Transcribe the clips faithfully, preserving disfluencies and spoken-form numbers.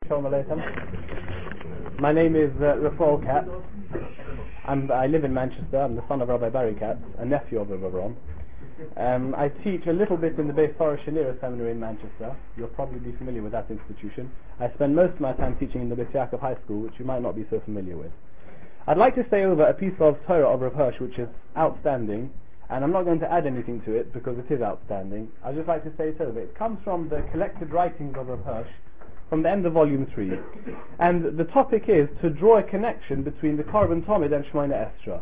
Shalom Aleichem. My name is uh, Rafael Katz. I'm, I live in Manchester. I'm the son of Rabbi Barry Katz, a nephew of Rabbi Ron. Um, I teach a little bit in the Beis Torah Shanira Seminary in Manchester. You'll probably be familiar with that institution. I spend most of my time teaching in the Beis Yaakov High School, which you might not be so familiar with. I'd like to say over a piece of Torah of Rav Hirsch, which is outstanding, and I'm not going to add anything to it because it is outstanding. I'd just like to say it over. It comes from the collected writings of Rav Hirsch, from the end of volume three, and the topic is to draw a connection between the Korban Tamid and Shemoneh Esrei.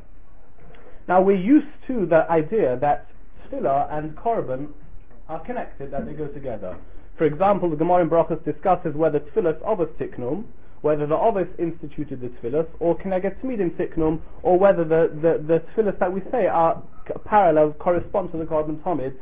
Now we're used to the idea that Tefillah and Korban are connected, that they go together. For example, the Gemara in Brachos discusses whether Tefillah is Avos Tiknum, whether the Avos instituted the Tefillah, or Keneged Tmidim Tiknum, or whether the, the, the Tefillah that we say are parallel, correspond to the Korban Tamid.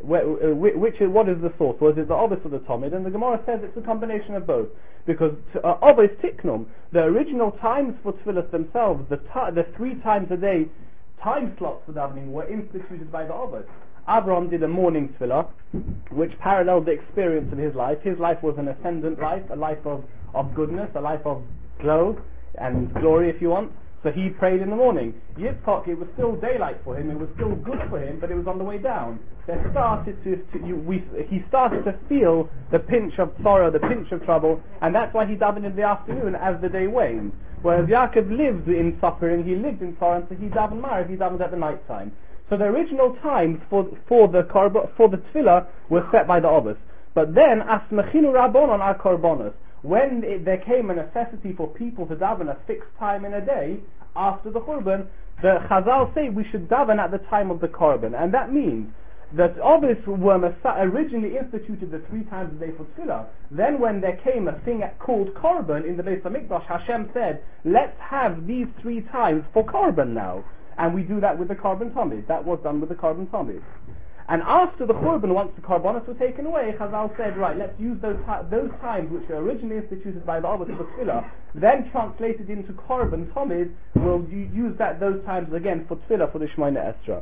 Which is, what is the source? Was it the Avos or the Tamid? And the Gemara says it's a combination of both, because uh, Avos Tiknum, the original times for Tefillah themselves, the ta- the three times a day time slots for davening were instituted by the Avos. Abraham did a morning Tefillah, which paralleled the experience of his life. His life was an ascendant life, a life of, of goodness, a life of glow and glory, if you want. So he prayed in the morning. Yitzchak, it was still daylight for him, it was still good for him, but it was on the way down. There started to, to you, we, he started to feel the pinch of sorrow, the pinch of trouble, and that's why he davened in the afternoon as the day waned. Whereas Yaakov lived in suffering, he lived in sorrow, and so he davened Marav, he davened at the night time. So the original times for for the karbo, for the tefillah were set by the Avos. But then, asmechinu rabbonon ar korbanos, when it, there came a necessity for people to daven a fixed time in a day after the Churban, the Chazal say we should daven at the time of the Korban, and that means that Avos were originally instituted the three times a day for Tefillah. Then when there came a thing called Korban in the Beis HaMikdash, Hashem said, let's have these three times for Korban now. And we do that with the Korban Tamid. That was done with the Korban Tamid. And after the Churban, once the Korbanos were taken away, Chazal said, right, let's use those those times which were originally instituted by the Avos for Tefillah, then translated into Korban Tamid, we'll use that those times again for Tefillah, for the Shemoneh Esrei.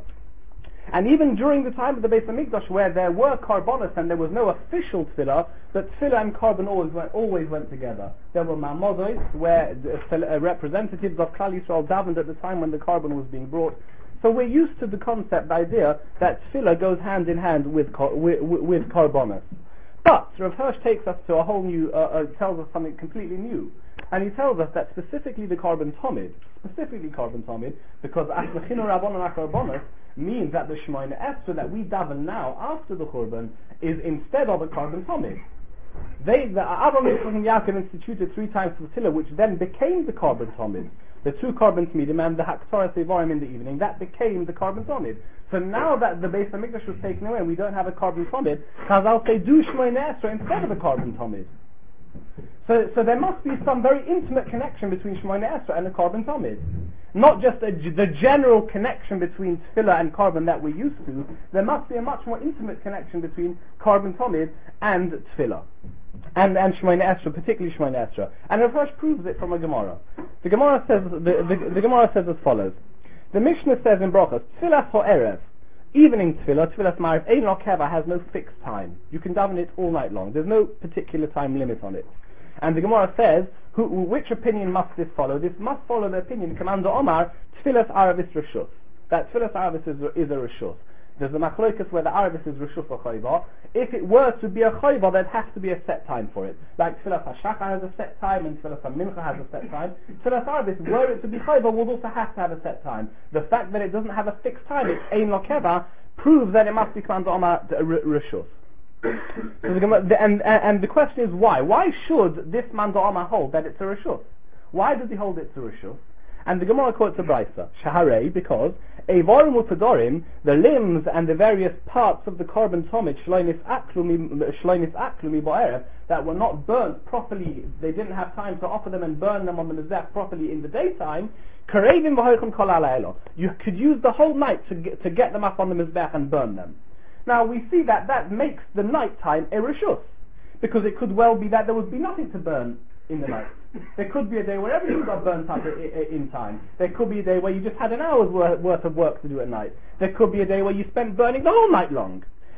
And even during the time of the Beis HaMikdash, where there were Korbanos and there was no official Tefillah, but Tefillah and Korban always went, always went together. There were Ma'amodos, where uh, representatives of Klal Yisrael davened at the time when the Korban was being brought. So we're used to the concept, the idea that Tefillah goes hand in hand with with, with Korbanos. But Rav Hirsch takes us to a whole new, uh, uh, tells us something completely new. And he tells us that specifically the Korban Tamid, specifically Korban Tamid, because Asmechinu Rabbanon Korbanos means that the Shemoneh Esrei that we daven now after the Churban is instead of a Korban Tamid. They, the Avraham Yitzchak and Yaakov instituted three times for Tefillah, which then became the Korban Tamid. The two Korban Tmidim and the Haktorah Sevarim in the evening, that became the Korban Tamid. So now that the Beis HaMikdash was taken away and we don't have a Korban Tamid, Chazal say do Shemoneh Esrei instead of a Korban Tamid. So, so there must be some very intimate connection between Shemoneh Esrei and the Korban Tamid. Not just a, the general connection between Tefillah and Korban that we're used to. There must be a much more intimate connection between Korban Tamid and Tefillah. And, and Shemoneh Esrei, particularly Shemoneh Esrei. And Rav Hirsch proves it from a Gemara. The Gemara says, the, the, the Gemara says as follows. The Mishnah says in Brachos, Tefillah Ha'erev, evening Tefillah, Tefillah Ma'ariv, Ein Lo Keva, has no fixed time. You can daven it all night long. There's no particular time limit on it. And the Gemara says, who, which opinion must this follow? This must follow the opinion, Commander Omar, Tefillah Aravis Rishus. That Tefillah Aravis is, is a Rishus. There's a machlokas where the Aravis is Rishus or Chayva. If it were to be a Chayva, there'd have to be a set time for it. Like Tefillah HaShachar has a set time, and Tefillah HaMincha has a set time. Tefillah Aravis, were it to be Chayva, would also have to have a set time. The fact that it doesn't have a fixed time, it's Ein Lo Keva, proves that it must be Commander Omar Rishus. So the, and, and the question is why? Why should this man Da'ama hold that it's a Rishus? Why does he hold it's a Rishus? And the Gemara quotes a Brisa, Shaharei, because Eivarim Upadorim, the limbs and the various parts of the Korban Tamid, Shloinis Aklumi Ba'erev, that were not burnt properly, they didn't have time to offer them and burn them on the Mizbech properly in the daytime, Karevim V'hoichim Kol Alaylo. You could use the whole night to get, to get them up on the Mizbech and burn them. Now we see that that makes the night time a Rishus, because it could well be that there would be nothing to burn in the night. There could be a day where everything got burnt up in time. There could be a day where you just had an hour's worth of work to do at night. There could be a day where you spent burning the whole night long.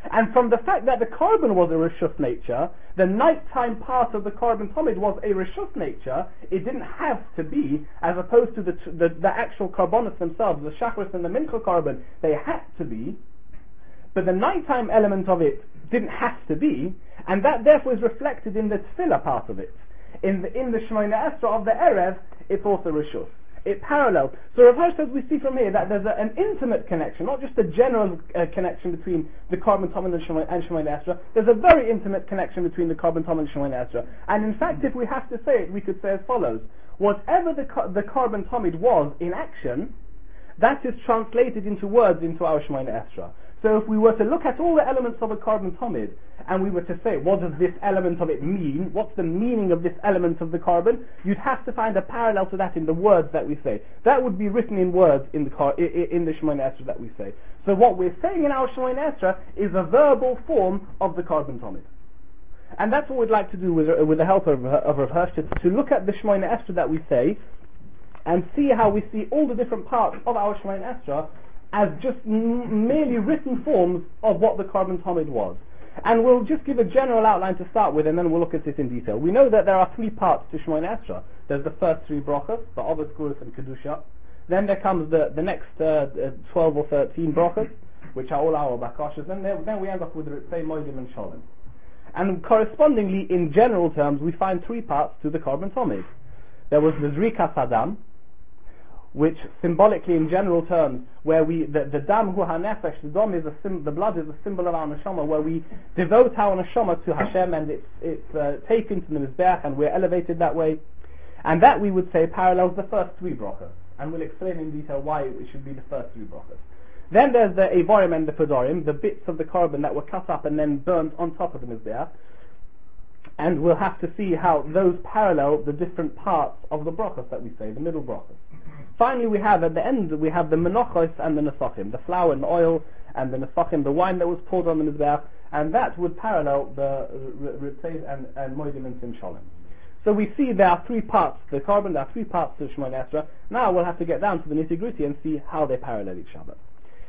And from the fact that the carbon was a reshus nature, the nighttime part of the carbon tomid was a reshus nature, it didn't have to be, as opposed to the the, the actual carbonates themselves, the shachris and the mincha carbon, they had to be, but the nighttime element of it didn't have to be, and that therefore is reflected in the tefillah part of it. In the in the Shemona Esra of the Erev, it's also reshus. It parallels. So Rav Hirsch says we see from here that there's a, an intimate connection, not just a general uh, connection between the carbon tomid and Shemona Esra. There's a very intimate connection between the carbon tomid and Shemona Esra. And in fact, if we have to say it, we could say as follows: whatever the the carbon tomid was in action, that is translated into words into our Shemona Esra. So if we were to look at all the elements of a carbon tomid, and we were to say, what does this element of it mean? What's the meaning of this element of the carbon? You'd have to find a parallel to that in the words that we say. That would be written in words in the car, in the Shemona Esra that we say. So what we're saying in our Shemona Esra is a verbal form of the carbon tomid. And that's what we'd like to do with, with the help of, of Rav Hirsch, to look at the Shemona Esra that we say, and see how we see all the different parts of our Shemona Esra as just m- merely written forms of what the carbon tomid was. And we'll just give a general outline to start with, and then we'll look at this in detail. We know that there are three parts to Shemona Esra. There's the first three brachas, the Avos, Gurus, and Kedusha. Then there comes the, the next uh, twelve or thirteen brachas, which are all our bakashas. Then, there, then we end up with Ritzei, Moedim, and Shalom. And correspondingly, in general terms, we find three parts to the carbon tomid. There was the Zrikas Adam, which symbolically, in general terms, where we the, the dam hu hanefesh, the dam is a sim, the blood is a symbol of our neshama, where we devote our neshama to Hashem, and it's it's uh, taken to the mizbeach, and we're elevated that way. And that, we would say, parallels the first three brachas, and we'll explain in detail why it should be the first three brachas. Then there's the Eivarim and the Pedorim, the bits of the carbon that were cut up and then burnt on top of the mizbeach. And we'll have to see how those parallel the different parts of the brachas that we say, the middle brachas. Finally, we have at the end we have the menachos and the nesachim, the flour and oil, and the nesachim, the wine that was poured on the mizbeach, and that would parallel the ritzei and, and moedim and sim shalom. So we see there are three parts to the carbon, there are three parts to the Shemona Esra. Now we'll have to get down to the nitty gritty and see how they parallel each other.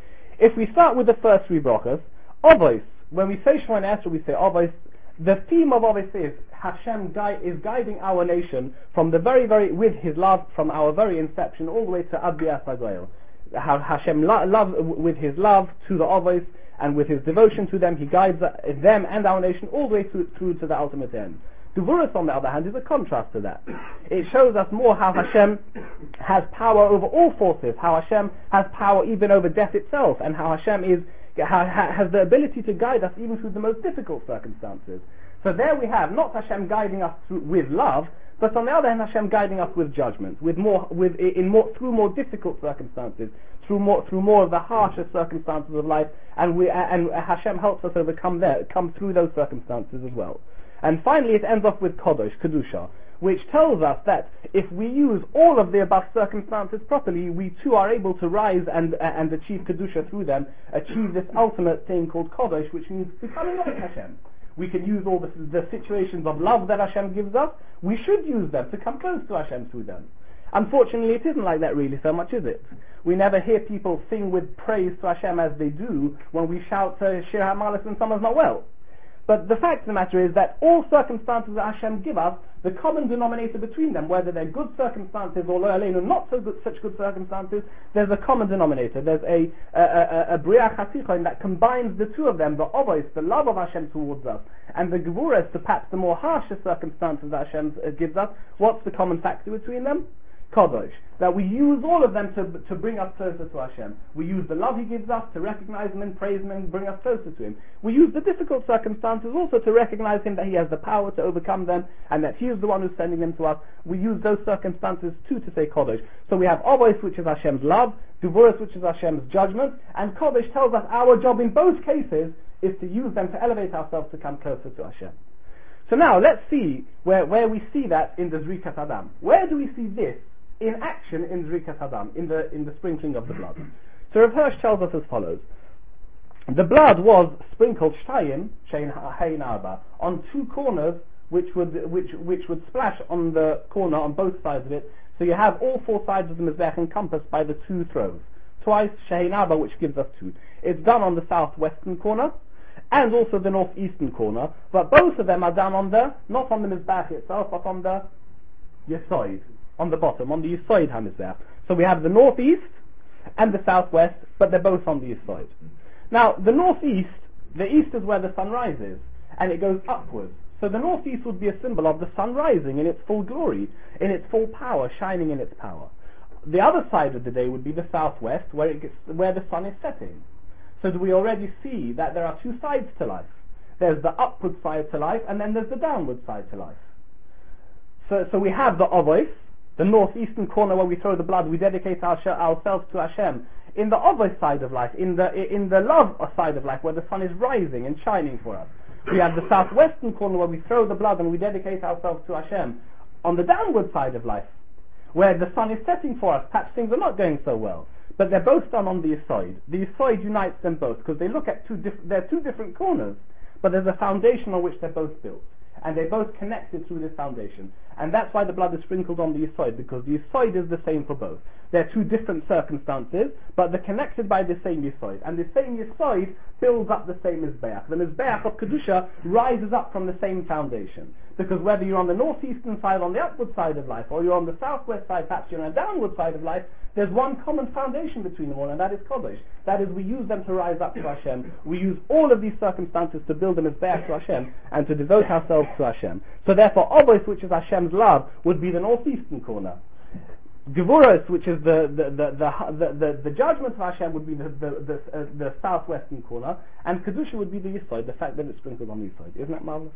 If we start with the first three brachas, Avos, when we say Shemona Esra, we say Avos. The theme of Avos is Hashem gui- is guiding our nation from the very, very, with His love, from our very inception all the way to Adbias HaGoyel. How Hashem lo- love, with His love to the Avos, and with His devotion to them, He guides them and our nation all the way through, through to the ultimate end. Gevuras, on the other hand, is a contrast to that. It shows us more how Hashem has power over all forces, how Hashem has power even over death itself, and how Hashem is has the ability to guide us even through the most difficult circumstances. So there we have not Hashem guiding us through, with love, but on the other hand Hashem guiding us with judgment, with more, with in more through more difficult circumstances, through more through more of the harsher circumstances of life, and we and Hashem helps us overcome there, come through those circumstances as well. And finally, it ends off with Kodosh, Kedusha, which tells us that if we use all of the above circumstances properly, we too are able to rise and uh, and achieve Kedusha through them, achieve this ultimate thing called Kodosh, which means becoming like Hashem. We can use all the, the situations of love that Hashem gives us, we should use them to come close to Hashem through them. Unfortunately, it isn't like that really so much, is it? We never hear people sing with praise to Hashem as they do when we shout uh, Shir HaMalas when someone's not well. But the fact of the matter is that all circumstances that Hashem give us, the common denominator between them, whether they're good circumstances or not so good, such good circumstances, there's a common denominator. There's a a, a, a Bria Chatichon that combines the two of them, the Avos, the love of Hashem towards us, and the Gevuras, the perhaps the more harsher circumstances that Hashem uh, gives us. What's the common factor between them? Kodosh. That we use all of them to to bring us closer to Hashem. We use the love He gives us to recognize Him and praise Him and bring us closer to Him. We use the difficult circumstances also to recognize Him, that He has the power to overcome them, and that He is the one who's sending them to us. We use those circumstances too to say Kodosh. So we have Avos, which is Hashem's love, Gevuras, which is Hashem's judgment, and Kodosh tells us our job in both cases is to use them to elevate ourselves to come closer to Hashem. So now let's see where, where we see that in the Zrikas Adam. Where do we see this in action in Zrikas Adam, in the in the sprinkling of the blood? So Rav Hirsch tells us as follows: the blood was sprinkled shtayim shein hein arba on two corners, which would which which would splash on the corner on both sides of it. So you have all four sides of the mizbech encompassed by the two throws. Twice shein arba, which gives us two. It's done on the southwestern corner, and also the northeastern corner, but both of them are down on the, not on the Mizbeach itself, but on the Yesoid, on the bottom, on the Yesoid HaMizbeach. So we have the northeast and the southwest, but they're both on the Yesoid. Now, the northeast, the east is where the sun rises, and it goes upwards. So the northeast would be a symbol of the sun rising in its full glory, in its full power, shining in its power. The other side of the day would be the southwest, where it gets, where the sun is setting. So do we already see that there are two sides to life? There's the upward side to life, and then there's the downward side to life. So, so we have the Avos, the northeastern corner where we throw the blood, we dedicate our, ourselves to Hashem. In the Avos side of life, in the in the love side of life, where the sun is rising and shining for us, we have the southwestern corner where we throw the blood and we dedicate ourselves to Hashem. On the downward side of life, where the sun is setting for us, perhaps things are not going so well. But they're both done on the Yesoid. The Yesoid unites them both, because they look at two diff- they're two different corners, but there's a foundation on which they're both built. And they're both connected through this foundation. And that's why the blood is sprinkled on the Yesoid, because the Yesoid is the same for both. They're two different circumstances, but they're connected by the same Yesoid. And the same Yesoid builds up the same Mizbeach. The Mizbeach of Kedusha rises up from the same foundation. Because whether you're on the northeastern side, on the upward side of life, or you're on the southwest side, perhaps you're on a downward side of life, there's one common foundation between them all, and that is Kodesh. That is, we use them to rise up to Hashem. We use all of these circumstances to build them as Mizbeach to Hashem, and to devote ourselves to Hashem. So therefore, Avos, which is Hashem's love, would be the northeastern corner. Gevuros, which is the the the the, the, the, the judgment of Hashem, would be the the, the, uh, the southwestern corner, and Kedusha would be the Yesoid, the fact that it's sprinkled on the Yesoid. Isn't that marvelous?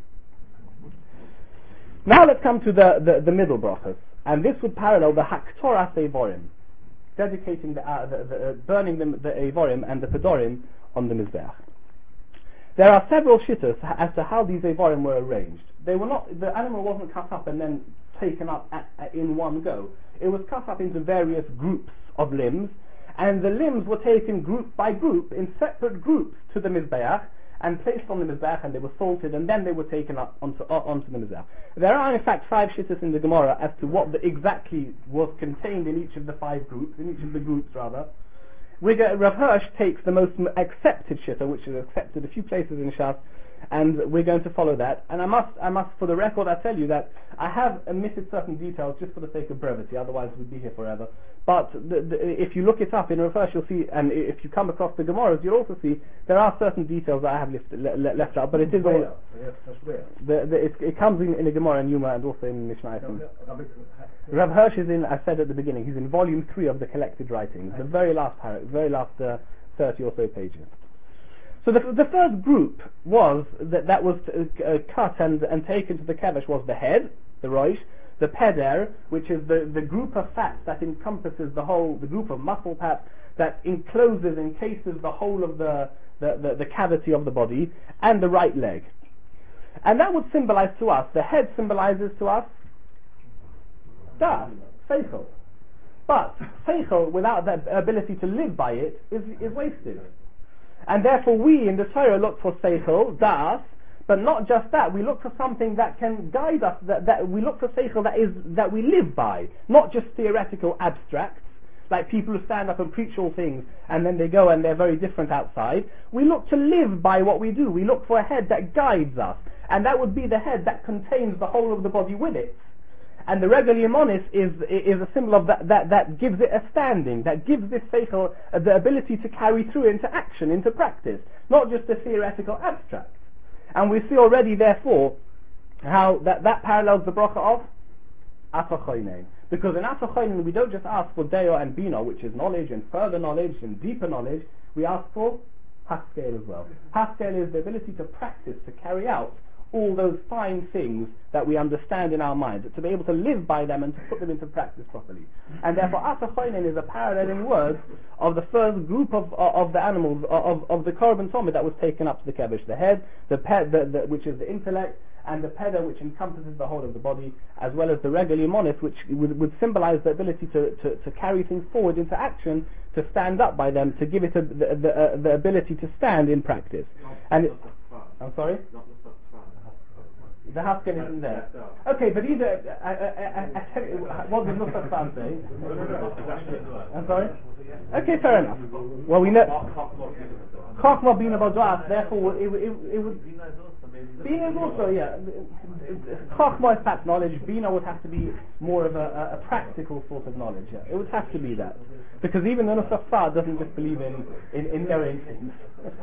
Now let's come to the, the, the middle brachas, and this would parallel the Haktoras Eivorim, dedicating the, uh, the, the uh, burning the, the Eivorim and the Pedorim on the Mizbeach. There are several shittas as to how these Eivorim were arranged. They were not, the animal wasn't cut up and then taken up at, at, in one go. It was cut up into various groups of limbs, and the limbs were taken group by group in separate groups to the Mizbeach, and placed on the Mizbeach, and they were salted, and then they were taken up onto, uh, onto the Mizbeach. There are in fact five shittas in the Gemara as to what the, exactly was contained in each of the five groups, in each of the groups rather. We get, Rav Hirsch takes the most accepted shitta, which is accepted a few places in Shas, and we're going to follow that. And I must, I must, for the record, I tell you that I have omitted certain details just for the sake of brevity, otherwise we'd be here forever. But the, the, if you look it up in Rav Hirsch, you'll see, and if you come across the Gemaras, you'll also see there are certain details that I have left, le, left out. But it is all, the, the, it, it comes in, in the Gemara and Yuma, and also in Mishnah. Rav Hirsch is in, I said at the beginning, he's in volume three of the collected writings, the very last, very last uh, thirty or so pages. So the, the first group was that that was uh, cut and, and taken to the kevesh was the head, the roish, the peder, which is the, the group of fats that encompasses the whole, the group of muscle fats that encloses, encases the whole of the, the, the, the cavity of the body, and the right leg. And that would symbolize to us, the head symbolizes to us da, seichel. But seichel, without that ability to live by it, is, is wasted. And therefore we in the Torah look for seichel, da'as, but not just that, we look for something that can guide us, that, that we look for seichel that is, that we live by, not just theoretical abstracts, like people who stand up and preach all things, and then they go and they're very different outside. We look to live by what we do, we look for a head that guides us, and that would be the head that contains the whole of the body with it. And the Regel Yemonis is is a symbol of that, that, that gives it a standing, that gives this seichel uh, the ability to carry through into action, into practice, not just a theoretical abstract. And we see already, therefore, how that, that parallels the bracha of Asachoinen. Because in Asachoinen we don't just ask for Deo and Bina, which is knowledge and further knowledge and deeper knowledge, we ask for Haskell as well. Haskell is the ability to practice, to carry out all those fine things that we understand in our minds, to be able to live by them and to put them into practice properly. And therefore Asachoinen is a paralleling word of the first group of of, of the animals, of, of the Korban Tomid that was taken up to the Kevesh, the head, the, pe- the, the which is the intellect, and the peder, which encompasses the whole of the body, as well as the Regel Yemonis, which would, would symbolize the ability to, to, to carry things forward into action, to stand up by them, to give it a, the, the, uh, the ability to stand in practice. And it, I'm sorry? The Haskell isn't there. Okay, but either, I, I, I, I tell you, what does Nusrat Fan say? I'm sorry? Okay, fair enough. Well, we know... Chachma Bina Badas, therefore it, it, it would... Bina is also, yeah, Chachma is perhaps knowledge, Bina would have to be more of a, a, a practical sort of knowledge, yeah. It would have to be that. Because even the Nusafar doesn't just believe in, in, in knowing things.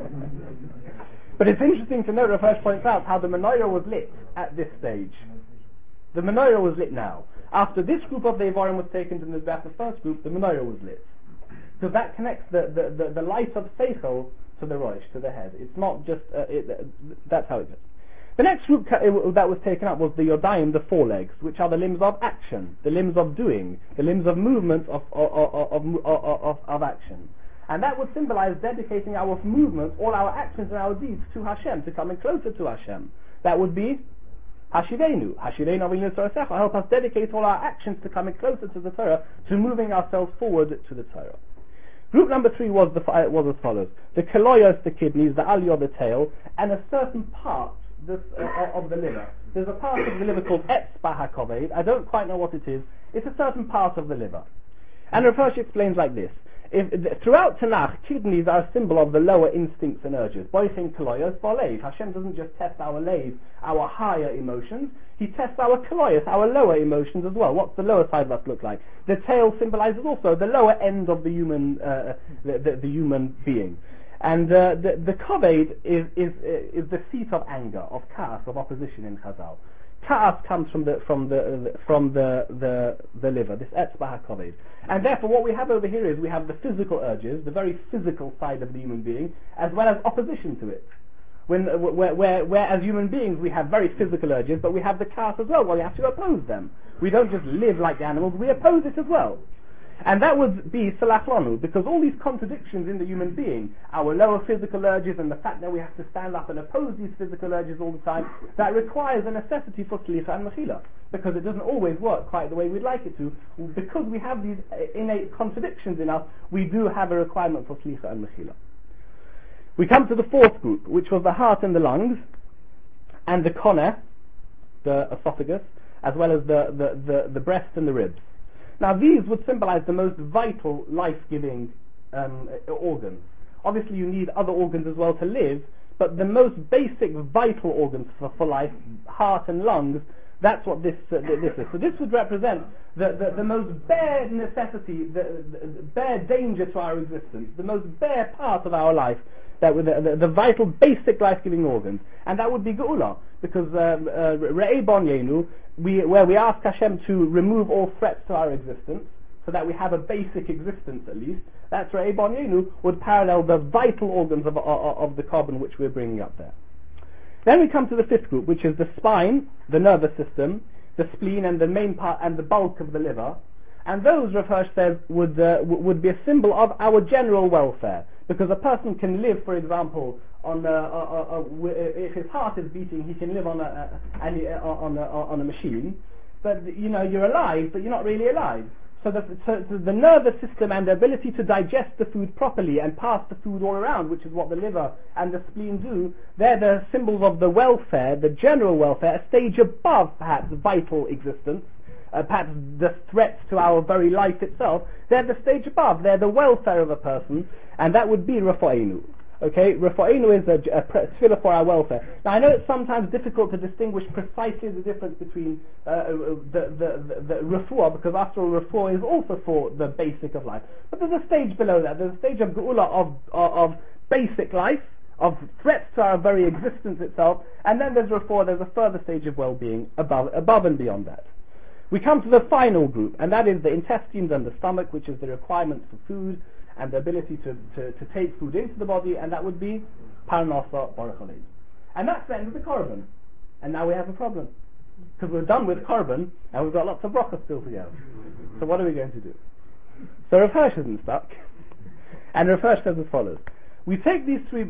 But it's interesting to note, Rav Hirsch points out how the menorah was lit at this stage. The menorah was lit now. After this group of the Evarim was taken to the Mizbeach, the first group, the menorah was lit. Because that connects the, the, the, the light of Seichel to the Rosh, to the head. It's not just, uh, it, uh, that's how it is. The next group ca- it, that was taken up was the Yodayim, the forelegs, which are the limbs of action, the limbs of doing, the limbs of movement of, of, of, of, of, of action. And that would symbolize dedicating our movements, all our actions and our deeds to Hashem, to coming closer to Hashem. That would be Hashivenu. Hashivenu Avinu Tzarasecha. Help us dedicate all our actions to coming closer to the Torah, to moving ourselves forward to the Torah. Group number three was the uh, was as follows: the kaloyos, the kidneys, the aliyah, the tail, and a certain part this, uh, of the liver. There's a part of the liver called etzba hakoved. I don't quite know what it is. It's a certain part of the liver. And Rav Hirsch explains like this: if, th- throughout Tanakh, kidneys are a symbol of the lower instincts and urges. Boichin kaloyos v'leiv. Hashem doesn't just test our leiv, our higher emotions. He tests our kaloyos, our lower emotions as well. What's the lower side of us look like? The tail symbolizes also the lower end of the human, uh, the, the, the human being. And uh, the, the koved is, is, is the seat of anger, of chaos, of opposition in Chazal. Chaos comes from the from the from the the, the liver, this etzba hakoved. And therefore what we have over here is we have the physical urges, the very physical side of the human being, as well as opposition to it. When, where, where, where as human beings we have very physical urges, but we have the chaos as well, well we have to oppose them. We don't just live like the animals, we oppose it as well. And that would be salach lanu, because all these contradictions in the human being, our lower physical urges and the fact that we have to stand up and oppose these physical urges all the time, that requires a necessity for slicha and mechila, because it doesn't always work quite the way we'd like it to. Because we have these innate contradictions in us, we do have a requirement for slicha and mechila. We come to the fourth group, which was the heart and the lungs, and the koneh, the esophagus, as well as the, the, the, the breast and the ribs. Now these would symbolize the most vital, life-giving um, organs. Obviously you need other organs as well to live, but the most basic, vital organs for, for life, heart and lungs, that's what this uh, this is. So this would represent the, the, the most bare necessity, the, the bare danger to our existence, the most bare part of our life, that with the, the, the vital, basic life-giving organs, and that would be Geula, because Re'ei Bon Yenu, we where we ask Hashem to remove all threats to our existence, so that we have a basic existence at least. That's Re'ei Bon Yenu would parallel the vital organs of, of, of the carbon which we're bringing up there. Then we come to the fifth group, which is the spine, the nervous system, the spleen, and the main part and the bulk of the liver. And those, Rav Hirsch says, would uh, w- would be a symbol of our general welfare, because a person can live, for example, on a, a, a, a, if his heart is beating, he can live on a, a, a, on a on a machine. But you know, you're alive, but you're not really alive. So the, so the nervous system and the ability to digest the food properly and pass the food all around, which is what the liver and the spleen do, they're the symbols of the welfare, the general welfare, a stage above perhaps vital existence, uh, perhaps the threats to our very life itself. They're the stage above, they're the welfare of a person, and that would be Rafa'inu. Okay, Rafa'inu is a, a tefillah for our welfare. Now I know it's sometimes difficult to distinguish precisely the difference between uh, the, the, the, the refuah, because after all refuah is also for the basic of life. But there's a stage below that, there's a stage of geula, of, of, of basic life, of threats to our very existence itself, and then there's refuah, there's a further stage of well-being above, above and beyond that. We come to the final group, and that is the intestines and the stomach, which is the requirements for food, and the ability to, to, to take food into the body, and that would be Parnasa Baruch. And that's the end of the carbon. And now we have a problem. Because we're done with carbon, and we've got lots of brachas still to go. So what are we going to do? So Rav Hirsch isn't stuck. And Rav Hirsch says as follows. We take these three,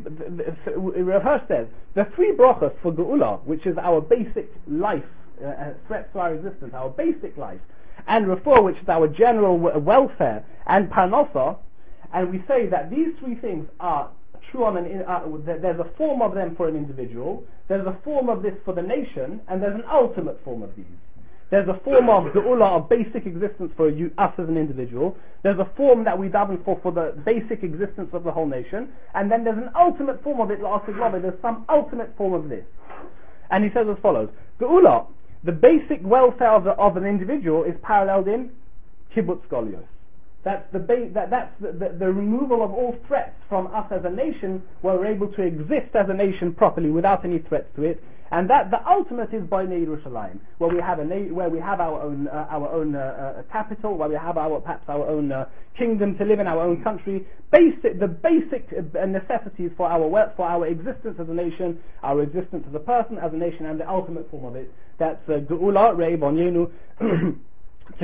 Rav Hirsch says, the three brachas for Geula, which is our basic life, uh, threats to our existence, our basic life, and Refuah, which is our general w- welfare, and Parnasa, and we say that these three things are true on an, uh, there's a form of them for an individual, there's a form of this for the nation, and there's an ultimate form of these. There's a form of geula, of basic existence for you, us as an individual. There's a form that we daven for for the basic existence of the whole nation. And then there's an ultimate form of it, there's some ultimate form of this. And he says as follows, geula, the basic welfare of, the, of an individual is paralleled in kibbutz golios. That's the ba- that, that's the, the, the removal of all threats from us as a nation, where we're able to exist as a nation properly without any threats to it. And that the ultimate is Bnei Yerushalayim, where we have a na- where we have our own uh, our own uh, uh, capital, where we have our perhaps our own uh, kingdom to live in, our own country. Basic the basic uh, necessities for our wealth, for our existence as a nation, our existence as a person, as a nation, and the ultimate form of it. That's Geula Rei Bonyenu. We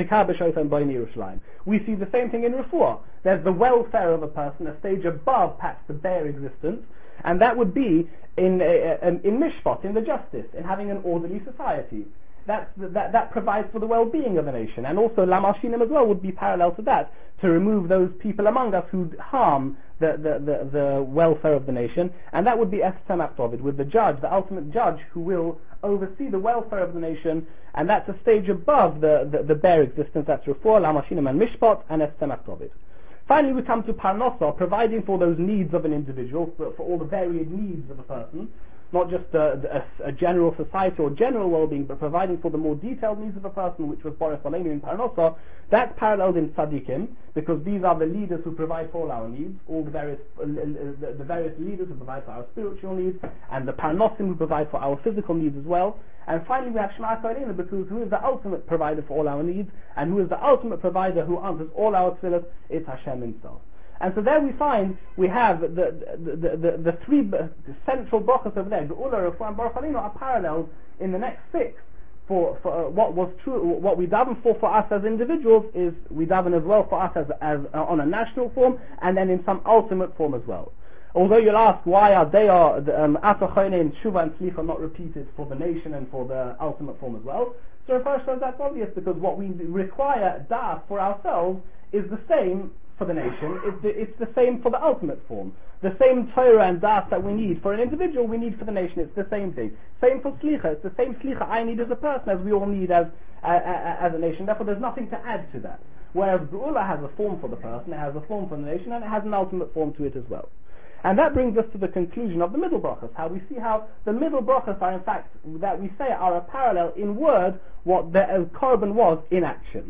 see the same thing in refuah. There's the welfare of a person, a stage above perhaps the bare existence, and that would be in uh, in, in mishpat, in the justice, in having an orderly society. That's, that that provides for the well-being of a nation, and also lamashinim as well would be parallel to that, to remove those people among us who harm the the, the, the welfare of the nation, and that would be estem aftovid, with the judge, the ultimate judge, who will oversee the welfare of the nation, and that's a stage above the, the, the bare existence. That's refuah, lamashinim, and mishpat, and estem aftovid. Finally, we come to parnasa, providing for those needs of an individual, for, for all the varied needs of a person, not just a, a, a general society or general well-being, but providing for the more detailed needs of a person, which was Boris Aleinu in parnasa. That's paralleled in tzaddikim, because these are the leaders who provide for all our needs, all the various uh, the, the various leaders who provide for our spiritual needs, and the parnasim who provide for our physical needs as well. And finally, we have Shema Koilinu, because who is the ultimate provider for all our needs, and who is the ultimate provider who answers all our tefillah? It's Hashem Himself. And so there we find we have the the, the, the, the three b- central brachas over there, Geula, Refuah, and Baruch Aleinu, are paralleled in the next six. For, for uh, what was true, what we daven for for us as individuals is we daven as well for us as, as uh, on a national form, and then in some ultimate form as well. Although you'll ask why are they are um, Atachone and Shuva and Slicha not repeated for the nation and for the ultimate form as well? So first says that's obvious, because what we require das for ourselves is the same for the nation, it's the, it's the same for the ultimate form. The same Torah and Das that we need for an individual, we need for the nation. It's the same thing. Same for Slicha. It's the same Slicha I need as a person as we all need as uh, uh, as a nation. Therefore, there's nothing to add to that. Whereas Geula has a form for the person, it has a form for the nation, and it has an ultimate form to it as well. And that brings us to the conclusion of the middle brachas, how we see how the middle brachas are in fact, that we say are a parallel in word what the uh, korban was in action.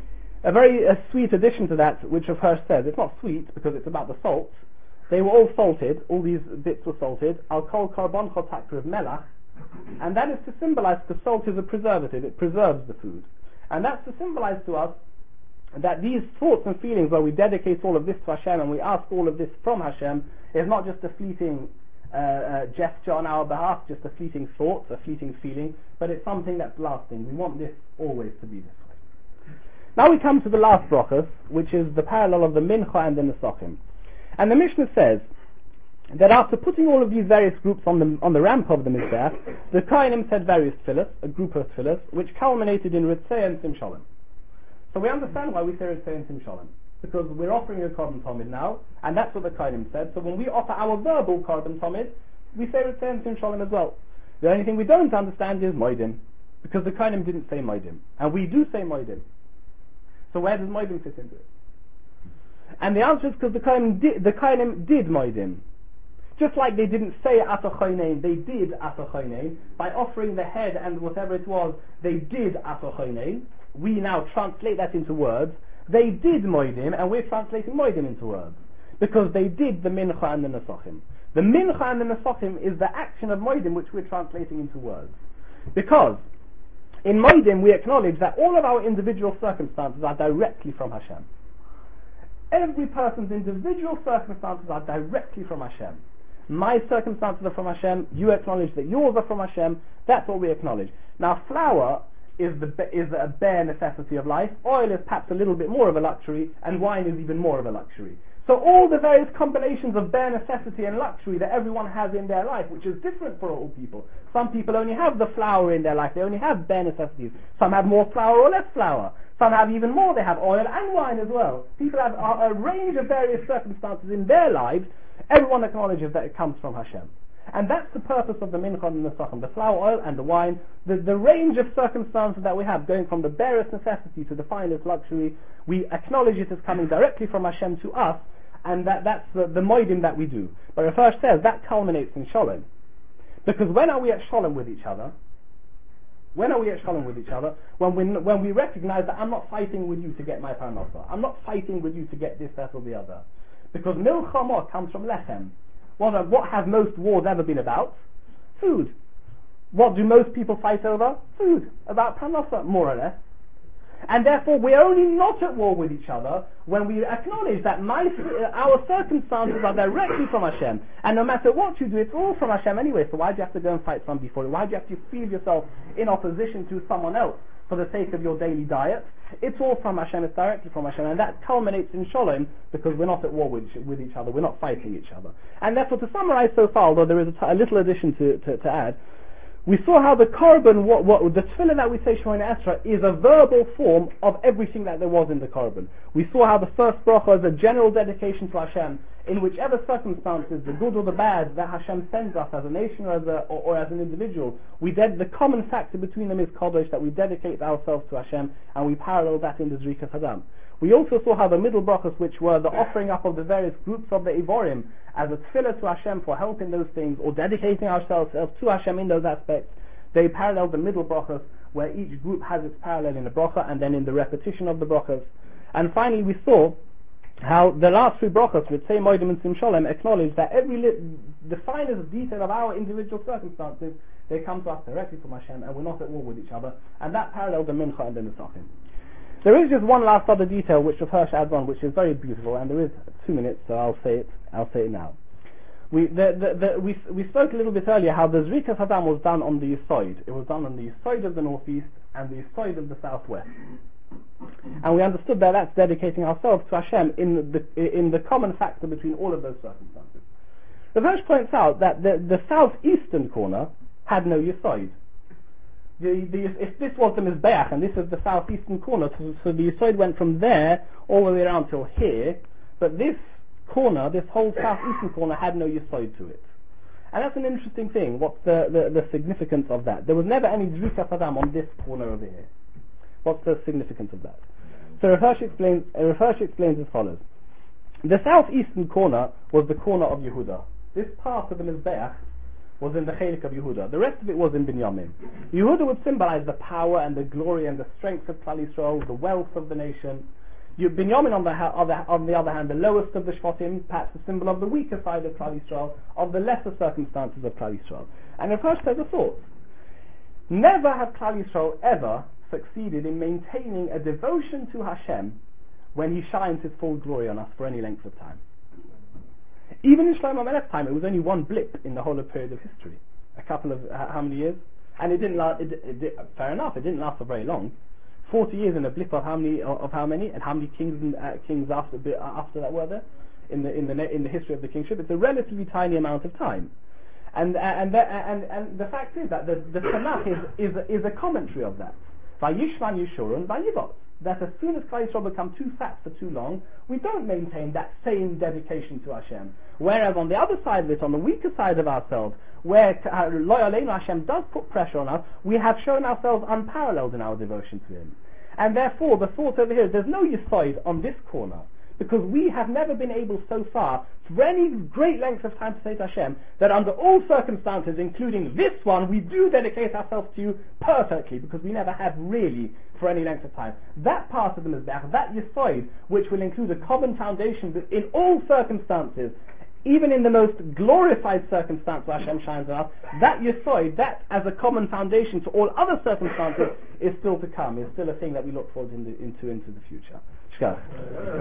A very uh, sweet addition to that, which of her says, it's not sweet because it's about the salt. They were all salted, all these bits were salted. Al kol karbon chotak with melach, and that is to symbolize, because salt is a preservative, it preserves the food. And that's to symbolize to us that these thoughts and feelings where we dedicate all of this to Hashem and we ask all of this from Hashem is not just a fleeting uh, uh, gesture on our behalf, just a fleeting thought, a fleeting feeling, but it's something that's lasting. We want this always to be this way. Now we come to the last brachas, which is the parallel of the mincha and the nesachim. And the Mishnah says that after putting all of these various groups on the on the ramp of the Mizbeach, the Kohanim said various tefillas, a group of tefillas, which culminated in Ritzei and Sim Shalom. So we understand why we say Ritzei and Sim Shalom, because we're offering a Korban Tomid now, and that's what the Kohanim said. So when we offer our verbal Korban Tomid, we say Ritzei and Sim Shalom as well. The only thing we don't understand is Moedim, because the Kohanim didn't say Moedim, and we do say Moedim. So where does Moedim fit into it? And the answer is because the Kohanim did, the Kohanim did Moedim. Just like they didn't say Atochonein, they did Atochonein. By offering the head and whatever it was, they did Atochonein. We now translate that into words. They did Moedim, and we're translating Moedim into words. Because they did the Mincha and the Nesachim. The Mincha and the Nesachim is the action of Moedim which we're translating into words. Because in Moedim we acknowledge that all of our individual circumstances are directly from Hashem. Every person's individual circumstances are directly from Hashem. My circumstances are from Hashem, you acknowledge that yours are from Hashem, that's what we acknowledge. Now flour is, the, is a bare necessity of life, oil is perhaps a little bit more of a luxury, and wine is even more of a luxury. So all the various combinations of bare necessity and luxury that everyone has in their life, which is different for all people. Some people only have the flour in their life, they only have bare necessities. Some have more flour or less flour. Some have even more, they have oil and wine as well. People have a, a range of various circumstances in their lives. Everyone acknowledges that it comes from Hashem. And that's the purpose of the mincha and the nesachim, the flour oil and the wine, the, the range of circumstances that we have, going from the barest necessity to the finest luxury. We acknowledge it as coming directly from Hashem to us, and that, that's the, the moedim that we do. But Rav Hirsch says that culminates in shalom. Because when are we at shalom with each other? When are we at shalom with each other? When we, when we recognize that I'm not fighting with you to get my parnasa. I'm not fighting with you to get this, that or the other. Because milchama comes from lechem. What, what have most wars ever been about? Food. What do most people fight over? Food. About parnasa, more or less. And therefore we're only not at war with each other when we acknowledge that my, our circumstances are directly from Hashem, and no matter what you do, it's all from Hashem anyway. So why do you have to go and fight somebody for it? Why do you have to feel yourself in opposition to someone else for the sake of your daily diet? It's all from Hashem, it's directly from Hashem, and that culminates in shalom because we're not at war with, with each other, we're not fighting each other. And therefore, to summarize so far, although there is a, t- a little addition to, to, to add, we saw how the korban, what, what, the tefillah that we say Shemona Esrei, is a verbal form of everything that there was in the korban. We saw how the first bracha is a general dedication to Hashem, in whichever circumstances, the good or the bad, that Hashem sends us as a nation or as, a, or, or as an individual, we ded- the common factor between them is kodesh, that we dedicate ourselves to Hashem, and we parallel that in the Zrikas Hadam. We also saw how the middle brachas, which were the offering up of the various groups of the Ivorim, as a tefillah to Hashem for help in those things, or dedicating ourselves to Hashem in those aspects, they parallel the middle brachas, where each group has its parallel in the bracha, and then in the repetition of the brachas. And finally we saw how the last three brachas, with Tzei Moedim and Sim Shalom, acknowledge that every li- the finest detail of our individual circumstances, they come to us directly from Hashem, and we're not at war with each other, and that parallels the mincha and the nesachim. There is just one last other detail which Rav Hirsch adds on, which is very beautiful, and there is two minutes, so I'll say it. I'll say it now. We the, the, the, we we spoke a little bit earlier how the Zrikas Hadam was done on the Yisoid. It was done on the Yisoid of the northeast and the Yisoid of the southwest, and we understood that that's dedicating ourselves to Hashem in the in the common factor between all of those circumstances. Rav Hirsch points out that the the southeastern corner had no Yisoid. The, the, if this was the Mizbeach and this is the southeastern corner, so, so the Yisoid went from there all the way around till here, but this corner, this whole southeastern corner, had no Yisoid to it. And that's an interesting thing. What's the, the, the significance of that? There was never any Zrikas Hadam on this corner over here. What's the significance of that? So Rav Hirsch explains, uh, Rav Hirsch explains as follows. The southeastern corner was the corner of Yehuda. This part of the Mizbeach was in the Chelik of Yehuda. The rest of it was in Binyamin. Yehuda would symbolize the power and the glory and the strength of Klal Yisrael, the wealth of the nation. You, Binyamin, on the, ha- other, on the other hand, the lowest of the Shvatim, perhaps a symbol of the weaker side of Klal Yisrael, of the lesser circumstances of Klal Yisrael. And Rav Hirsch says a thought. Never have Klal Yisrael ever succeeded in maintaining a devotion to Hashem when He shines His full glory on us for any length of time. Even in Shlomo Melech's time, it was only one blip in the whole of period of history. A couple of, uh, how many years? And it didn't last, it, it, it, fair enough, it didn't last for very long. Forty years in a blip of how many, of, of how many, and how many kings and, uh, kings after uh, after that were there? In the, in the, in the history of the kingship, it's a relatively tiny amount of time. And, uh, and, the, and, and the fact is that the, the Tanakh is, is, is a commentary of that. Vayishvan Yeshurun Vayivot. That as soon as Klal Yisrael become too fat for too long, we don't maintain that same dedication to Hashem. Whereas on the other side of it, on the weaker side of ourselves, where uh, Lo Yaleinu Hashem does put pressure on us, we have shown ourselves unparalleled in our devotion to Him. And therefore, the thought over here is there's no Yisoid on this corner, because we have never been able so far, for any great length of time, to say to Hashem that under all circumstances, including this one, we do dedicate ourselves to You perfectly, because we never have really for any length of time. That part of the Mizbeach, that Yisoid, which will include a common foundation in all circumstances, even in the most glorified circumstance where Hashem shines on us, that Yisoid, that as a common foundation to all other circumstances, is still to come, is still a thing that we look forward into into, into the future. Shkach.